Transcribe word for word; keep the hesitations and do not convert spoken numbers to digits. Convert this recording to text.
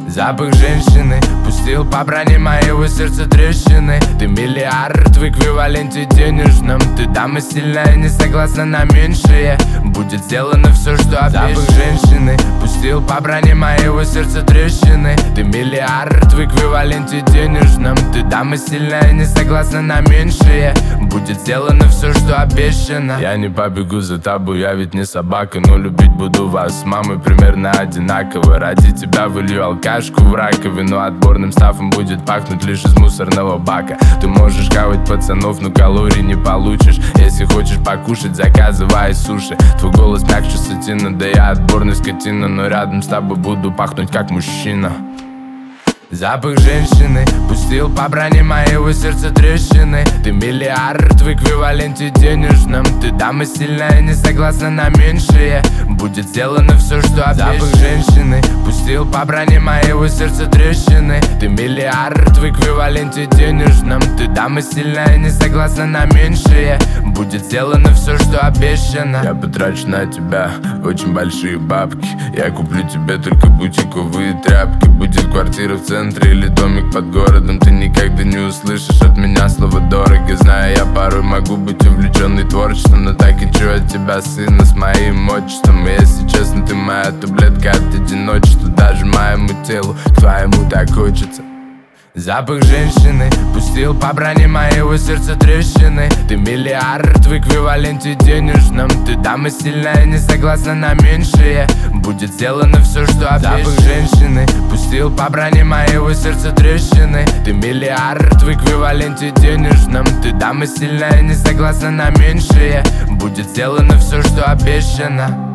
Запах женщины пустил по броне моего сердца трещины. Ты миллиард в эквиваленте денежном. Ты дама сильная, не согласна на меньшее. Будет сделано все, что обещано. Запах женщины пустил по броне моего сердца трещины. Ты миллиард в эквиваленте денежном. Ты дама сильная, не согласна на меньшее. Будет сделано все, что обещано. Я не побегу за тобой, я ведь не собака. Но любить буду вас с мамой примерно одинаково. Ради тебя вылью алкашку в раковину. Отборным стафом будет пахнуть лишь из мусорного бака. Ты можешь хавать пацанов, но калорий не получишь. Если хочешь покушать, заказывай суши. Твой голос мягче сатина, да я отборный скотина. Но рядом с тобой буду пахнуть как мужчина. Запах женщины пустил по броне моего сердца трещины. Ты миллиард в эквиваленте денежном. Ты дама сильная, не согласна на меньшее. Будет сделано все, что обещано. Запах женщины пустил по броне моего сердца трещины. Ты миллиард в эквиваленте денежном. Ты дама сильная, не согласна на меньшее. Будет сделано все, что обещано. Я потрачу на тебя очень большие бабки. Я куплю тебе только бутиковые тряпки. Будет квартира в центре или домик под городом. Ты никогда не услышишь от меня слово дорого. Знаю, я порой могу быть увлеченный творчеством, но так хочу от тебя сына с моим отчеством. И если честно, ты моя таблетка от одиночества. Даже моему телу к твоему так хочется. Запах женщины пустил по броне моего сердца трещины. Ты миллиард в эквиваленте денежном. Ты дама сильная, не согласна на меньшее. Будет сделано все, что обещано. Запах женщины пустил по броне моего сердца трещины. Ты миллиард в эквиваленте денежном. Ты дама сильная, не согласна на меньшее. Будет сделано все, что обещано.